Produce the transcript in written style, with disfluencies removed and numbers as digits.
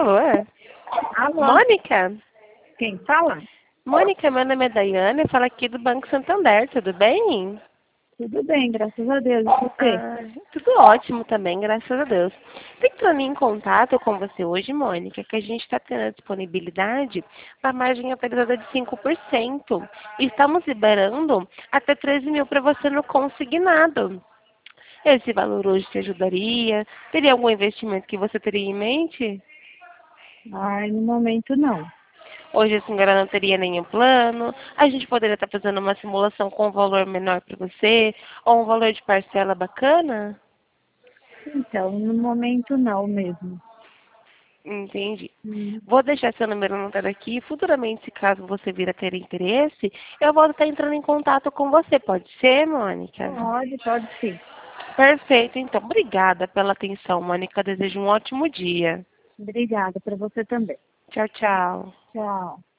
Alô? Alô, Mônica? quem fala? Mônica, meu nome é Daiane, eu falo aqui do Banco Santander, tudo bem? Tudo bem, graças a Deus. E você? Tudo ótimo também, graças a Deus. Tô entrando em contato com você hoje, Mônica, que a gente está tendo a disponibilidade para margem atualizada de 5%. E estamos liberando até 13 mil para você no consignado. Esse valor hoje te ajudaria? Teria algum investimento que você teria em mente? Ai, no momento não. Hoje a senhora não teria nenhum plano. A gente poderia estar fazendo uma simulação com um valor menor para você, ou um valor de parcela bacana? Então, no momento não mesmo. Entendi. Hum, Vou deixar seu número anotado aqui. Futuramente, se caso você vir a ter interesse, eu vou estar entrando em contato com você. Pode ser, Mônica? pode sim. Perfeito. Então, obrigada pela atenção, Mônica. Desejo um ótimo dia. Obrigada para você também. Tchau, tchau. Tchau.